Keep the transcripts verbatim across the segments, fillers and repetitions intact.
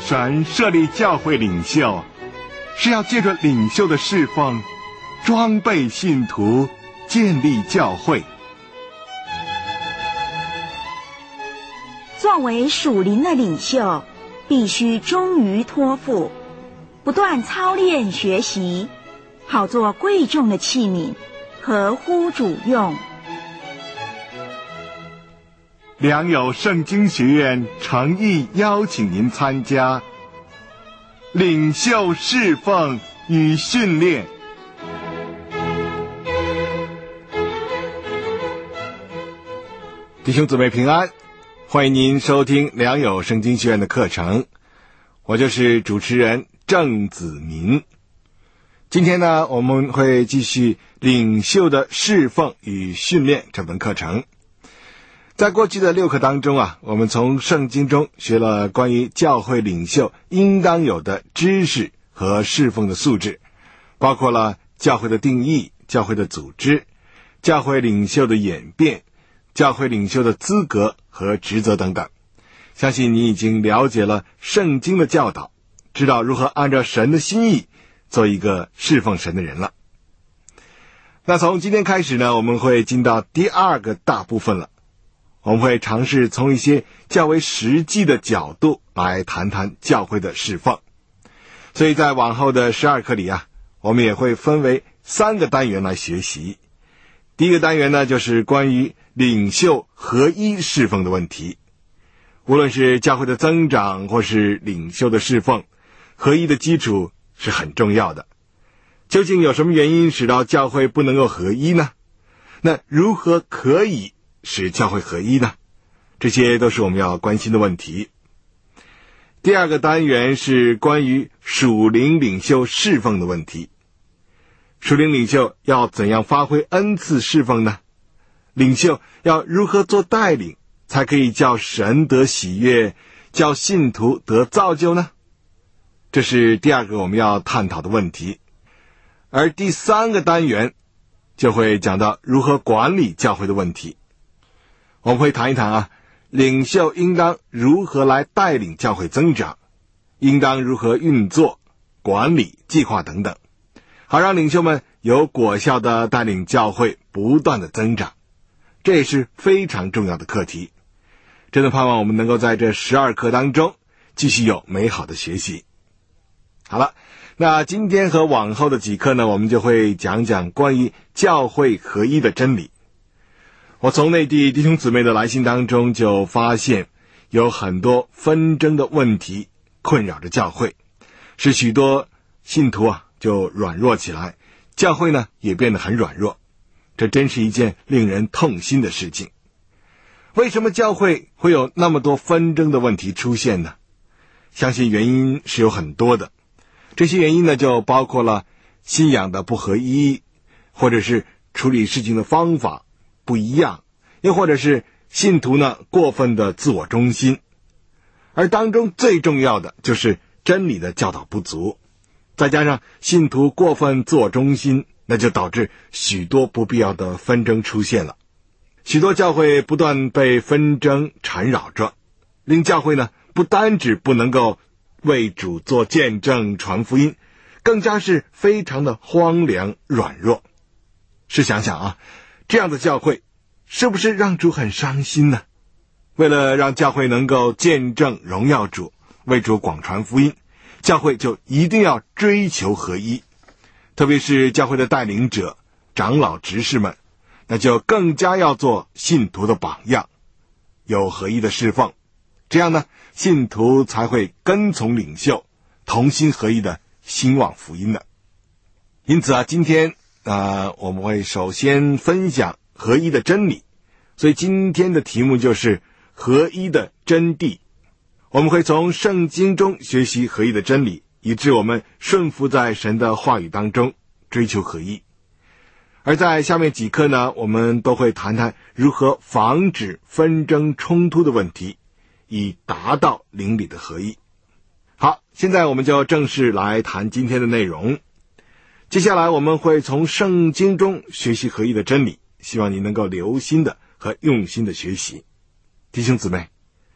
神设立教会领袖，是要借着领袖的侍奉，装备信徒，建立教会。 作为属灵的领袖，必须忠于托付，不断操练学习，好做贵重的器皿，合乎主用。 良友圣经学院诚意邀请您参加领袖侍奉与训练。弟兄姊妹平安，欢迎您收听良友圣经学院的课程，我就是主持人郑子民。今天呢，我们会继续领袖的侍奉与训练这门课程。在过去的六课当中啊，我们从圣经中学了关于教会领袖应当有的知识和侍奉的素质，包括了教会的定义、教会的组织、教会领袖的演变、教会领袖的资格和职责等等。相信你已经了解了圣经的教导，知道如何按照神的心意做一个侍奉神的人了。那从今天开始呢，我们会进到第二个大部分了。我们会尝试从一些较为实际的角度来谈谈教会的侍奉。所以在往后的十二课里啊，我们也会分为三个单元来学习。第一个单元呢，就是关于领袖合一侍奉的问题。无论是教会的增长或是领袖的侍奉，合一的基础是很重要的。究竟有什么原因使到教会不能够合一呢？那如何可以使教会合一呢？这些都是我们要关心的问题。第二个单元是关于属灵领袖侍奉的问题。属灵领袖要怎样发挥恩赐侍奉呢？领袖要如何做带领，才可以叫神得喜悦，叫信徒得造就呢？这是第二个我们要探讨的问题。而第三个单元就会讲到如何管理教会的问题。我们会谈一谈啊，领袖应当如何来带领教会增长，应当如何运作、管理、计划等等，好让领袖们有果效的带领教会不断的增长。这也是非常重要的课题。真的盼望我们能够在这十二课当中继续有美好的学习。好了，那今天和往后的几课呢，我们就会讲讲关于教会合一的真理。我从内地弟兄姊妹的来信当中就发现，有很多纷争的问题困扰着教会，使许多信徒啊就软弱起来，教会呢也变得很软弱。这真是一件令人痛心的事情。为什么教会会有那么多纷争的问题出现呢？相信原因是有很多的。这些原因呢，就包括了信仰的不合一，或者是处理事情的方法不一样，又或者是信徒呢过分的自我中心。而当中最重要的就是真理的教导不足，再加上信徒过分自我中心，那就导致许多不必要的纷争出现了。许多教会不断被纷争缠绕着，令教会呢不单只不能够为主做见证传福音，更加是非常的荒凉软弱。试想想啊，这样的教会是不是让主很伤心呢？为了让教会能够见证荣耀主，为主广传福音，教会就一定要追求合一。特别是教会的带领者、长老、执事们，那就更加要做信徒的榜样，有合一的侍奉。这样呢，信徒才会跟从领袖，同心合一的兴旺福音的。因此啊，今天呃，我们会首先分享合一的真理，所以今天的题目就是合一的真谛。我们会从圣经中学习合一的真理，以致我们顺服在神的话语当中，追求合一。而在下面几课呢，我们都会谈谈如何防止纷争冲突的问题，以达到灵里的合一。好，现在我们就正式来谈今天的内容。接下来我们会从圣经中学习合一的真理，希望你能够留心的和用心的学习。弟兄姊妹，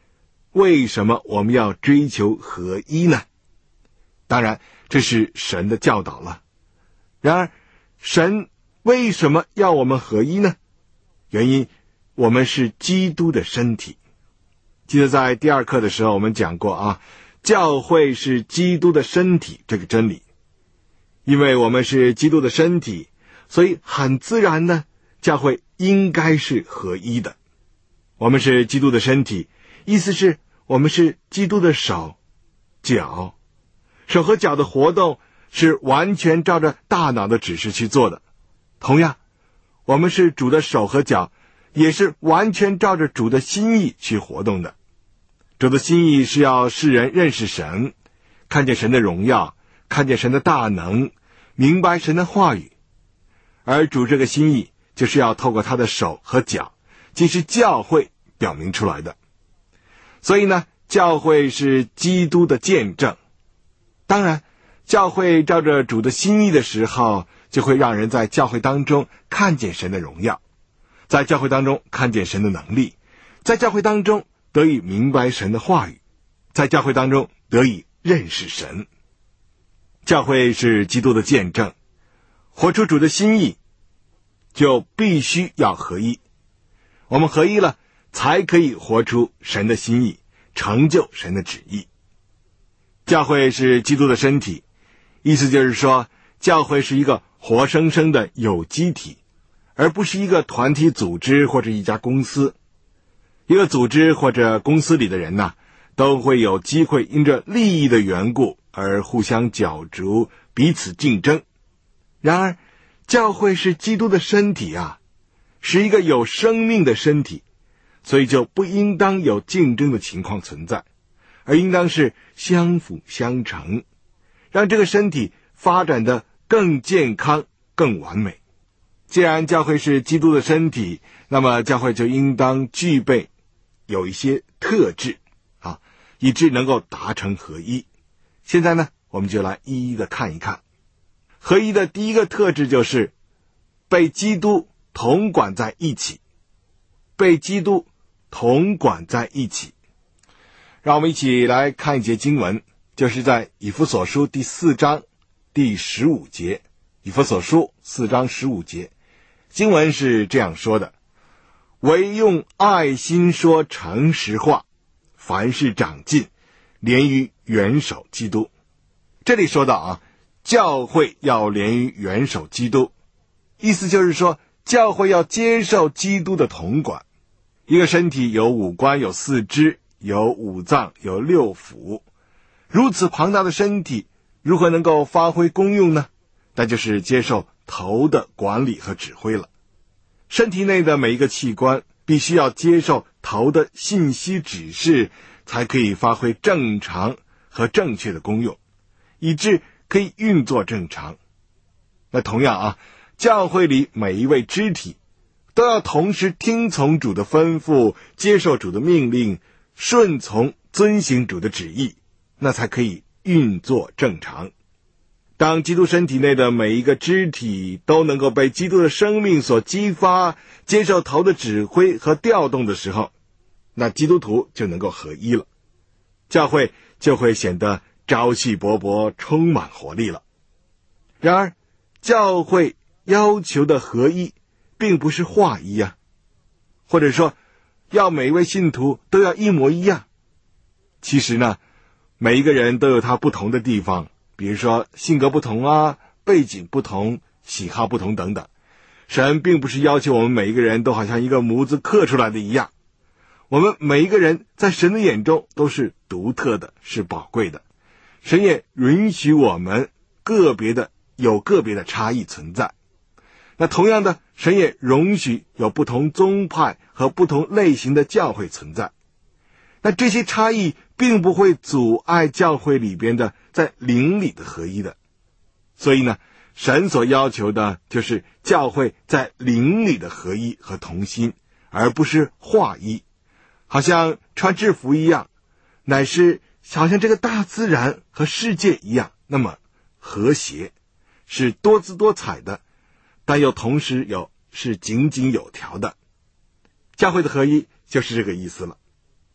为什么我们要追求合一呢？当然，这是神的教导了。然而，神为什么要我们合一呢？原因，我们是基督的身体。记得在第二课的时候我们讲过啊，教会是基督的身体这个真理。因为我们是基督的身体，所以很自然呢，教会应该是合一的。我们是基督的身体，意思是我们是基督的手、脚。手和脚的活动是完全照着大脑的指示去做的。同样，我们是主的手和脚，也是完全照着主的心意去活动的。主的心意是要世人认识神，看见神的荣耀，看见神的大能，明白神的话语。而主这个心意就是要透过他的手和脚，即是教会表明出来的。所以呢，教会是基督的见证。当然，教会照着主的心意的时候，就会让人在教会当中看见神的荣耀，在教会当中看见神的能力，在教会当中得以明白神的话语，在教会当中得以认识神。教会是基督的见证，活出主的心意，就必须要合一。我们合一了，才可以活出神的心意，成就神的旨意。教会是基督的身体，意思就是说，教会是一个活生生的有机体，而不是一个团体组织或者一家公司。一个组织或者公司里的人呢，都会有机会因着利益的缘故而互相角逐，彼此竞争。然而，教会是基督的身体啊，是一个有生命的身体，所以就不应当有竞争的情况存在，而应当是相辅相成，让这个身体发展得更健康、更完美。既然教会是基督的身体，那么教会就应当具备有一些特质啊，以致能够达成合一。现在呢，我们就来一一的看一看。合一的第一个特质就是被基督同管在一起，被基督同管在一起。让我们一起来看一节经文，就是在以弗所书第四章第十五节。以弗所书四章十五节，经文是这样说的：唯用爱心说诚实话，凡事长进，连于元首基督。这里说到啊，教会要连于元首基督，意思就是说，教会要接受基督的统管。一个身体有五官，有四肢，有五脏，有六腑，如此庞大的身体如何能够发挥功用呢？那就是接受头的管理和指挥了。身体内的每一个器官必须要接受头的信息指示，才可以发挥正常和正确的功用，以致可以运作正常。那同样啊，教会里每一位肢体都要同时听从主的吩咐，接受主的命令，顺从遵行主的旨意，那才可以运作正常。当基督身体内的每一个肢体都能够被基督的生命所激发，接受头的指挥和调动的时候，那基督徒就能够合一了，教会就会显得朝气勃勃，充满活力了。然而，教会要求的合一并不是划一啊，或者说要每一位信徒都要一模一样。其实呢，每一个人都有他不同的地方，比如说性格不同啊，背景不同，喜好不同等等。神并不是要求我们每一个人都好像一个模子刻出来的一样，我们每一个人在神的眼中都是独特的，是宝贵的。神也允许我们个别的有个别的差异存在。那同样的，神也容许有不同宗派和不同类型的教会存在。那这些差异并不会阻碍教会里边的在灵里的合一的。所以呢，神所要求的就是教会在灵里的合一和同心，而不是划一，好像穿制服一样，乃是好像这个大自然和世界一样，那么和谐，是多姿多彩的，但又同时有是井井有条的。教会的合一就是这个意思了。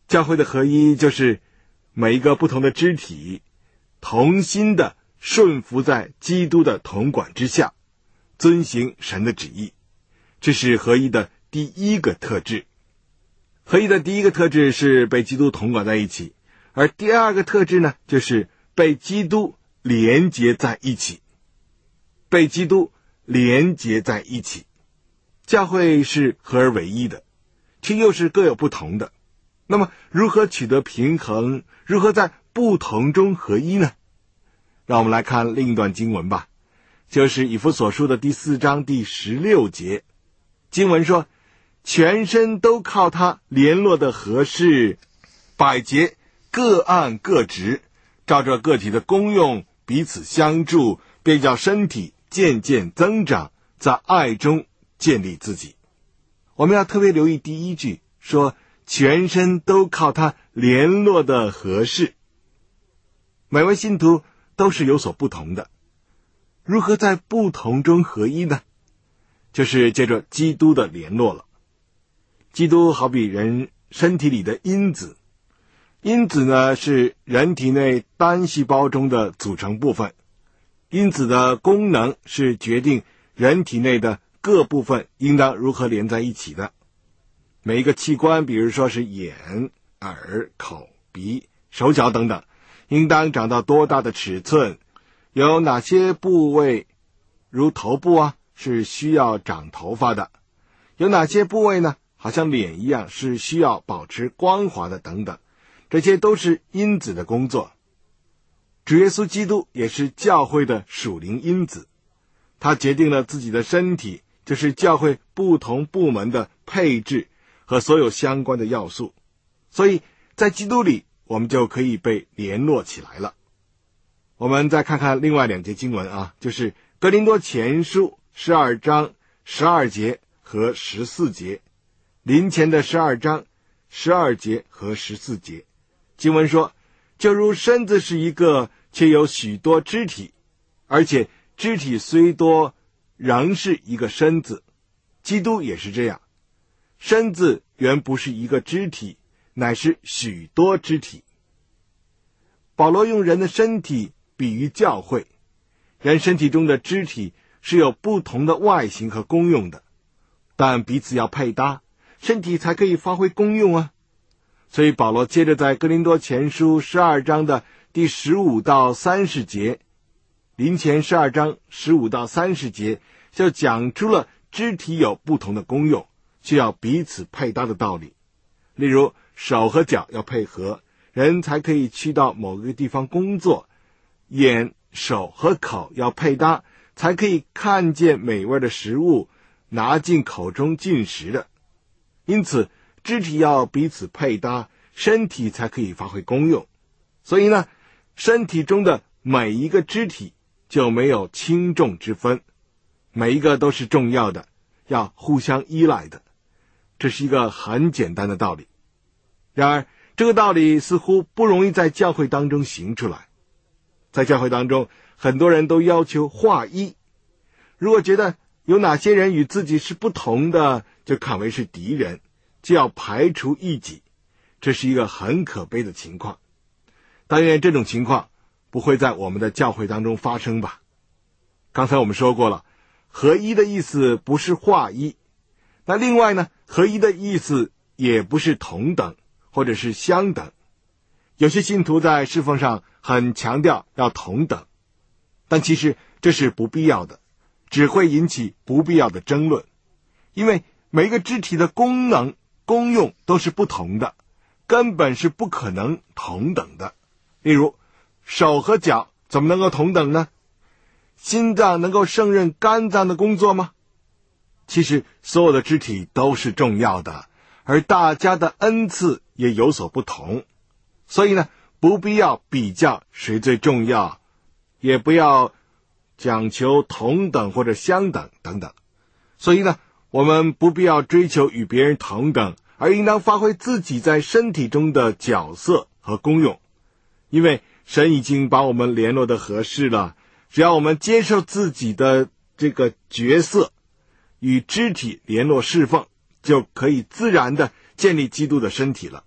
教会的合一就是每一个不同的肢体同心的顺服在基督的统管之下，遵行神的旨意。这是合一的第一个特质。合一的第一个特质是被基督统管在一起，而第二个特质呢，就是被基督连结在一起。被基督连结在一起。教会是合而为一的，却又是各有不同的。那么如何取得平衡，如何在不同中合一呢？让我们来看另一段经文吧，就是以弗所书的第四章第十六节。经文说，全身都靠他联络的合适，百节各按各职，照着个体的功用彼此相助，便叫身体渐渐增长，在爱中建立自己。我们要特别留意第一句，说全身都靠他联络的合适。每位信徒都是有所不同的，如何在不同中合一呢？就是借着基督的联络了。基督好比人身体里的因子，因子呢是人体内单细胞中的组成部分，因子的功能是决定人体内的各部分应当如何连在一起的。每一个器官，比如说是眼、耳、口、鼻、手脚等等，应当长到多大的尺寸，有哪些部位，如头部啊，是需要长头发的，有哪些部位呢，好像脸一样是需要保持光滑的等等，这些都是因子的工作。主耶稣基督也是教会的属灵因子，他决定了自己的身体，就是教会不同部门的配置和所有相关的要素，所以在基督里我们就可以被联络起来了。我们再看看另外两节经文啊，就是哥林多前书十二章十二节和十四节，林前的十二章十二节和十四节。经文说，就如身子是一个，却有许多肢体，而且肢体虽多，仍是一个身子。基督也是这样，身子原不是一个肢体，乃是许多肢体。保罗用人的身体比喻教会，人身体中的肢体是有不同的外形和功用的，但彼此要配搭，身体才可以发挥功用啊。所以保罗接着在哥林多前书十二章的第十五到三十节，林前十二章十五到三十节，就讲出了肢体有不同的功用，需要彼此配搭的道理。例如手和脚要配合，人才可以去到某个地方工作；眼、手和口要配搭，才可以看见美味的食物，拿进口中进食的。因此肢体要彼此配搭，身体才可以发挥功用。所以呢，身体中的每一个肢体就没有轻重之分，每一个都是重要的，要互相依赖的。这是一个很简单的道理。然而这个道理似乎不容易在教会当中行出来。在教会当中，很多人都要求划一，如果觉得有哪些人与自己是不同的，就看为是敌人，就要排除异己。这是一个很可悲的情况。但愿这种情况不会在我们的教会当中发生吧。刚才我们说过了，合一的意思不是划一，那另外呢，合一的意思也不是同等或者是相等。有些信徒在侍奉上很强调要同等，但其实这是不必要的，只会引起不必要的争论。因为每一个肢体的功能功用都是不同的，根本是不可能同等的。例如手和脚怎么能够同等呢？心脏能够胜任肝脏的工作吗？其实所有的肢体都是重要的，而大家的恩赐也有所不同，所以呢，不必要比较谁最重要，也不要讲求同等或者相等等等。所以呢，我们不必要追求与别人同等，而应当发挥自己在身体中的角色和功用。因为神已经把我们联络的合适了，只要我们接受自己的这个角色，与肢体联络侍奉，就可以自然的建立基督的身体了。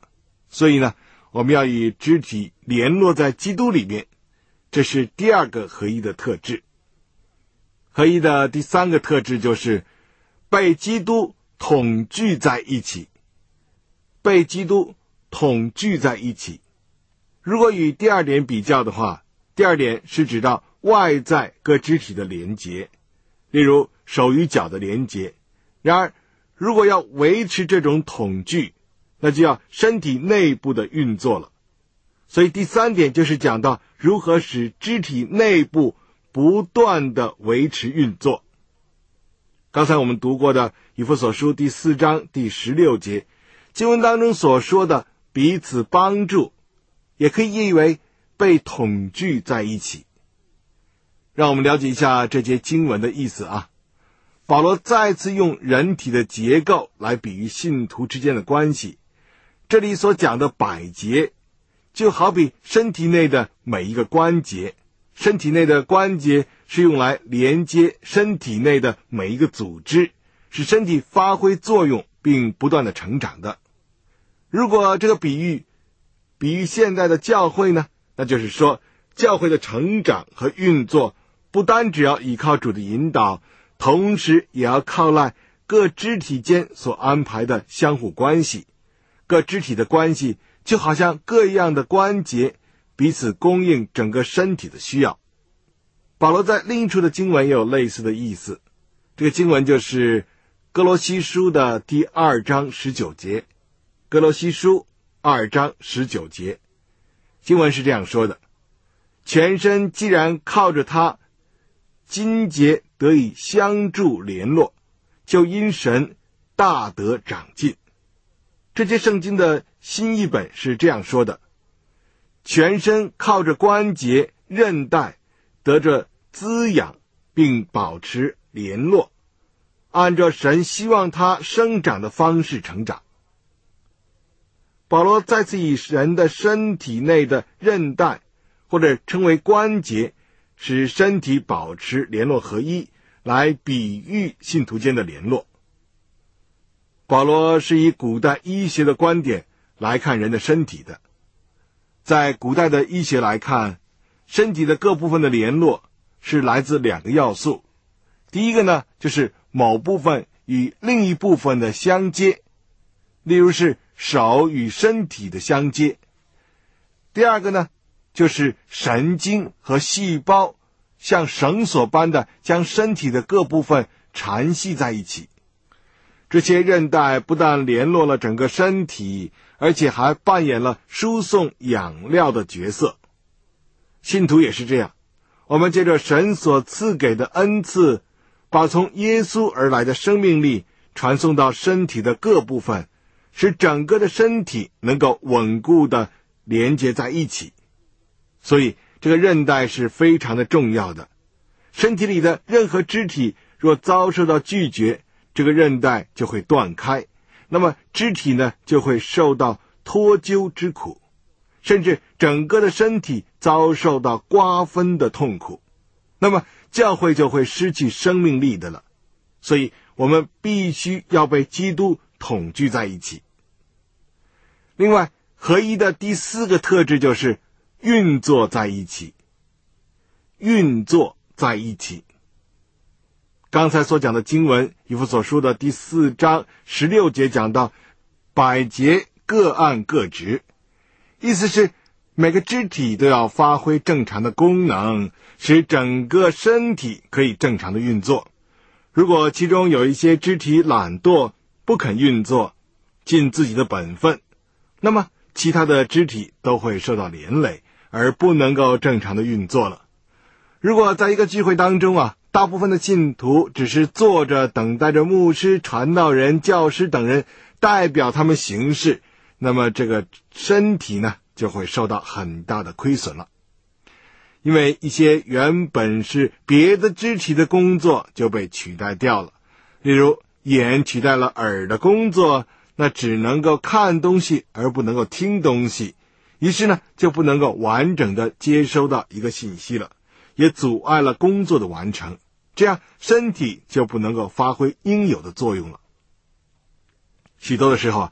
所以呢，我们要与肢体联络在基督里面，这是第二个合一的特质。合一的第三个特质就是被基督统聚在一起。被基督统聚在一起。如果与第二点比较的话，第二点是指到外在各肢体的连结，例如手与脚的连结。然而，如果要维持这种统聚，那就要身体内部的运作了。所以第三点就是讲到如何使肢体内部不断的维持运作。刚才我们读过的以弗所书第四章第十六节，经文当中所说的彼此帮助，也可以译为被统聚在一起。让我们了解一下这节经文的意思啊。保罗再次用人体的结构来比喻信徒之间的关系。这里所讲的百节，就好比身体内的每一个关节，身体内的关节是用来连接身体内的每一个组织，使身体发挥作用并不断的成长的。如果这个比喻比喻现代的教会呢，那就是说教会的成长和运作不单只要依靠主的引导，同时也要靠赖各肢体间所安排的相互关系。各肢体的关系就好像各样的关节，彼此供应整个身体的需要。保罗在另一处的经文也有类似的意思，这个经文就是哥罗西书的第二章十九节。哥罗西书二章十九节，经文是这样说的：全身既然靠着它筋节得以相助联络，就因神大得长进。这节圣经的新译本是这样说的：全身靠着关节韧带得着滋养并保持联络，按照神希望它生长的方式成长。保罗再次以人的身体内的韧带或者称为关节，使身体保持联络合一，来比喻信徒间的联络。保罗是以古代医学的观点来看人的身体的。在古代的医学来看，身体的各部分的联络是来自两个要素。第一个呢，就是某部分与另一部分的相接，例如是手与身体的相接。第二个呢，就是神经和细胞像绳索般的将身体的各部分缠系在一起。这些韧带不但联络了整个身体，而且还扮演了输送养料的角色。信徒也是这样，我们借着神所赐给的恩赐，把从耶稣而来的生命力传送到身体的各部分，使整个的身体能够稳固的连接在一起。所以这个韧带是非常的重要的。身体里的任何肢体若遭受到拒绝，这个韧带就会断开，那么肢体呢就会受到脱臼之苦，甚至整个的身体遭受到瓜分的痛苦，那么教会就会失去生命力的了。所以我们必须要被基督统聚在一起。另外，合一的第四个特质就是运作在一起。运作在一起。刚才所讲的经文，以弗所书的第四章十六节讲到，百节各按各职，意思是每个肢体都要发挥正常的功能，使整个身体可以正常的运作。如果其中有一些肢体懒惰，不肯运作，尽自己的本分，那么其他的肢体都会受到连累，而不能够正常的运作了。如果在一个聚会当中啊，大部分的信徒只是坐着等待着牧师、传道人、教师等人代表他们行事，那么这个身体呢就会受到很大的亏损了。因为一些原本是别的肢体的工作就被取代掉了，例如眼取代了耳的工作，那只能够看东西而不能够听东西，于是呢就不能够完整的接收到一个信息了，也阻碍了工作的完成，这样身体就不能够发挥应有的作用了。许多的时候啊，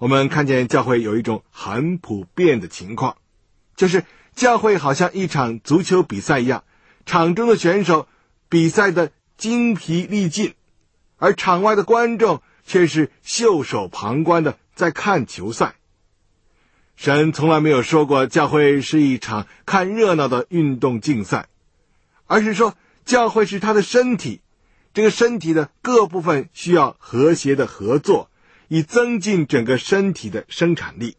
我们看见教会有一种很普遍的情况，就是教会好像一场足球比赛一样，场中的选手比赛的精疲力尽，而场外的观众却是袖手旁观的在看球赛。神从来没有说过教会是一场看热闹的运动竞赛，而是说教会是他的身体，这个身体的各部分需要和谐的合作，以增进整个身体的生产力。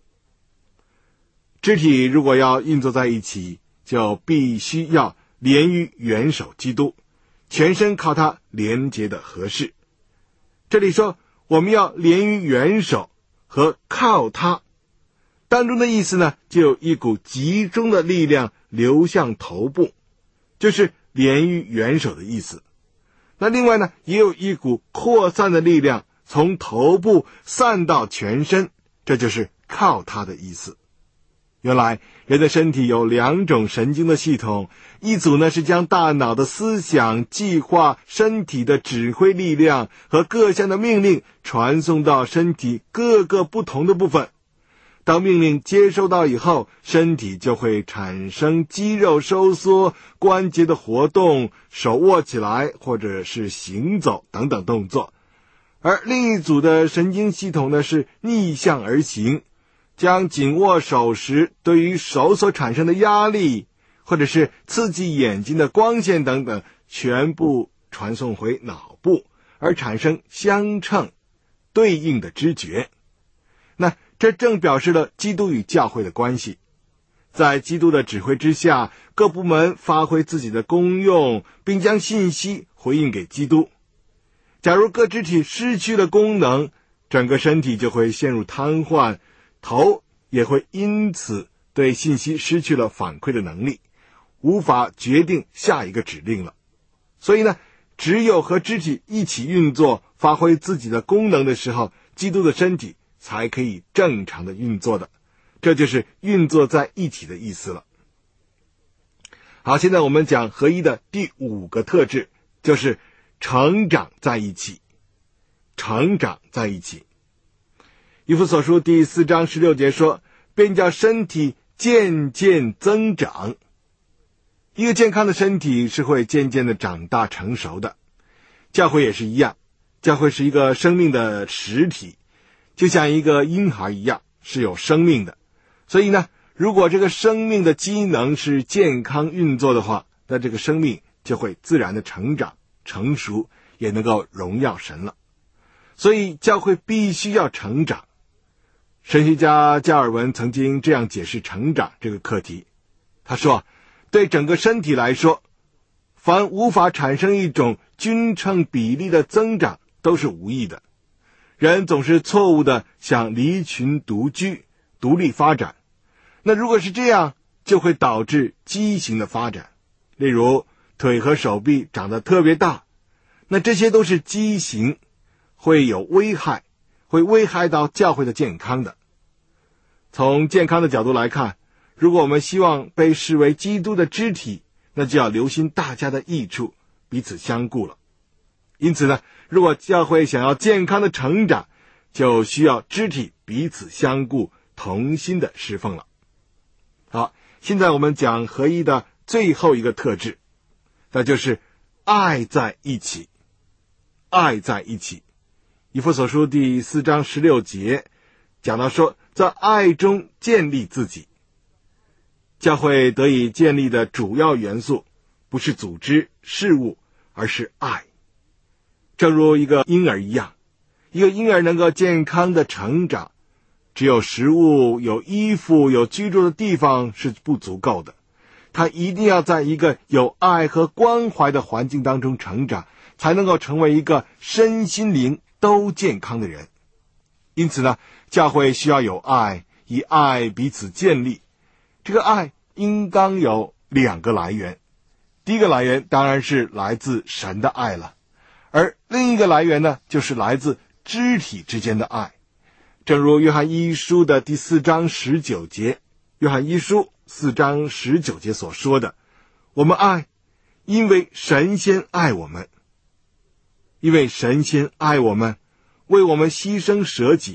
肢体如果要运作在一起，就必须要连于元首基督，全身靠它连结的合适。这里说我们要连于元首和靠它，当中的意思呢，就有一股集中的力量流向头部，就是连于元首的意思。那另外呢，也有一股扩散的力量从头部散到全身，这就是靠它的意思。原来人的身体有两种神经的系统，一组呢是将大脑的思想、计划、身体的指挥力量和各项的命令传送到身体各个不同的部分。当命令接收到以后，身体就会产生肌肉收缩、关节的活动、手握起来或者是行走等等动作。而另一组的神经系统呢是逆向而行，将紧握手时对于手所产生的压力，或者是刺激眼睛的光线等等，全部传送回脑部，而产生相称对应的知觉。那这正表示了基督与教会的关系。在基督的指挥之下，各部门发挥自己的功用，并将信息回应给基督。假如各肢体失去了功能，整个身体就会陷入瘫痪，头也会因此对信息失去了反馈的能力，无法决定下一个指令了。所以呢，只有和肢体一起运作，发挥自己的功能的时候，基督的身体才可以正常的运作的。这就是运作在一起的意思了。好，现在我们讲合一的第五个特质，就是成长在一起。成长在一起。以弗所书第四章十六节说，便叫身体渐渐增长。一个健康的身体是会渐渐的长大成熟的。教会也是一样，教会是一个生命的实体，就像一个婴孩一样，是有生命的。所以呢，如果这个生命的机能是健康运作的话，那这个生命就会自然的成长成熟，也能够荣耀神了。所以教会必须要成长。神学家加尔文曾经这样解释成长这个课题，他说，对整个身体来说，凡无法产生一种均称比例的增长都是无益的。人总是错误的想离群独居，独立发展。那如果是这样，就会导致畸形的发展。例如腿和手臂长得特别大，那这些都是畸形，会有危害，会危害到教会的健康的。从健康的角度来看，如果我们希望被视为基督的肢体，那就要留心大家的益处，彼此相顾了。因此呢，如果教会想要健康的成长，就需要肢体彼此相顾，同心的侍奉了。好，现在我们讲合一的最后一个特质，那就是爱在一起。爱在一起。以弗所书第四章十六节讲到说，在爱中建立自己。教会得以建立的主要元素不是组织事物，而是爱。正如一个婴儿一样，一个婴儿能够健康的成长，只有食物、有衣服、有居住的地方是不足够的，他一定要在一个有爱和关怀的环境当中成长，才能够成为一个身心灵都健康的人。因此呢，教会需要有爱，以爱彼此建立。这个爱应当有两个来源，第一个来源当然是来自神的爱了，而另一个来源呢，就是来自肢体之间的爱。正如约翰一书的第四章十九节，约翰一书四章十九节所说的，我们爱，因为神先爱我们。因为神先爱我们，为我们牺牲舍己，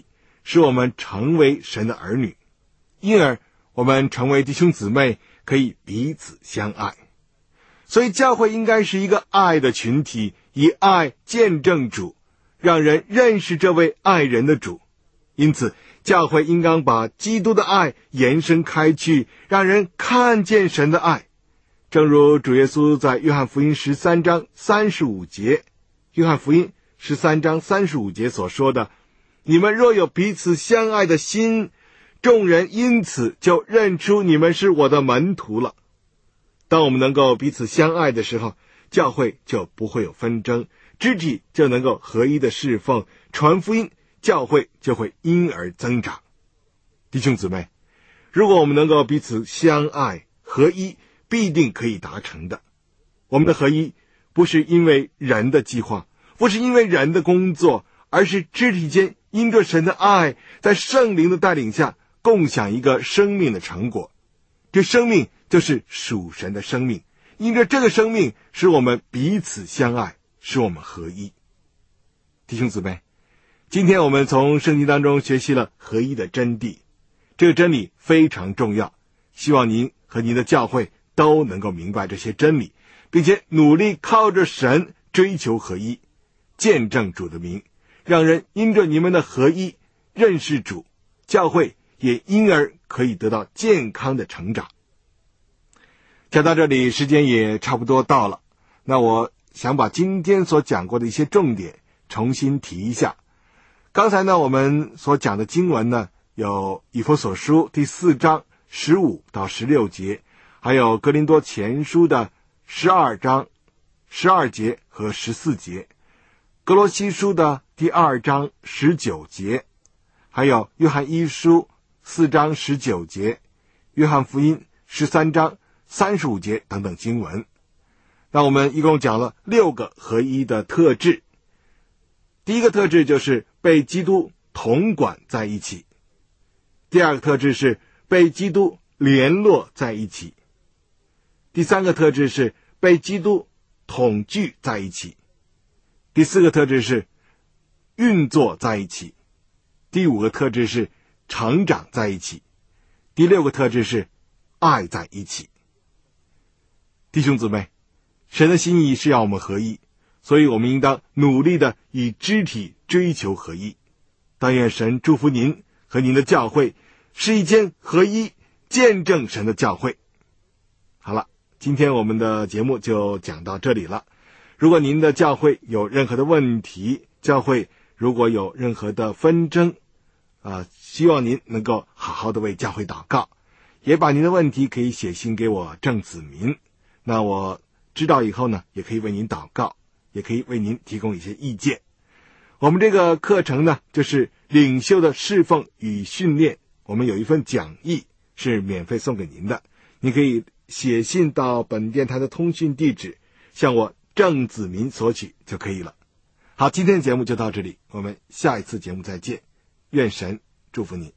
使我们成为神的儿女，因而我们成为弟兄姊妹，可以彼此相爱。所以教会应该是一个爱的群体，以爱见证主，让人认识这位爱人的主。因此教会应当把基督的爱延伸开去，让人看见神的爱。正如主耶稣在约翰福音十三章三十五节，约翰福音十三章三十五节所说的，你们若有彼此相爱的心，众人因此就认出你们是我的门徒了。当我们能够彼此相爱的时候，教会就不会有纷争，肢体就能够合一的侍奉，传福音，教会就会因而增长。弟兄姊妹，如果我们能够彼此相爱合一，必定可以达成的。我们的合一不是因为人的计划，不是因为人的工作，而是肢体间因着神的爱，在圣灵的带领下共享一个生命的成果。这生命就是属神的生命，因着这个生命使我们彼此相爱，使我们合一。弟兄姊妹，今天我们从圣经当中学习了合一的真谛，这个真理非常重要，希望您和您的教会都能够明白这些真理，并且努力靠着神追求合一，见证主的名，让人因着你们的合一认识主，教会也因而可以得到健康的成长。讲到这里，时间也差不多到了，那我想把今天所讲过的一些重点重新提一下。刚才呢，我们所讲的经文呢，有以弗所书第四章十五到十六节，还有哥林多前书的十二章十二节和十四节，哥罗西书的第二章十九节，还有约翰一书四章十九节，约翰福音十三章三十五节等等经文。那我们一共讲了六个合一的特质。第一个特质就是被基督统管在一起，第二个特质是被基督联络在一起，第三个特质是被基督统聚在一起，第四个特质是运作在一起，第五个特质是成长在一起，第六个特质是爱在一起。弟兄姊妹，神的心意是要我们合一，所以我们应当努力的以肢体追求合一。但愿神祝福您和您的教会是一间合一见证神的教会。好了，今天我们的节目就讲到这里了。如果您的教会有任何的问题，教会如果有任何的纷争，呃，希望您能够好好的为教会祷告，也把您的问题可以写信给我郑子民，那我知道以后呢，也可以为您祷告，也可以为您提供一些意见。我们这个课程呢，就是领袖的侍奉与训练，我们有一份讲义是免费送给您的，你可以写信到本电台的通讯地址，向我郑子民索取就可以了。好，今天的节目就到这里，我们下一次节目再见，愿神祝福你。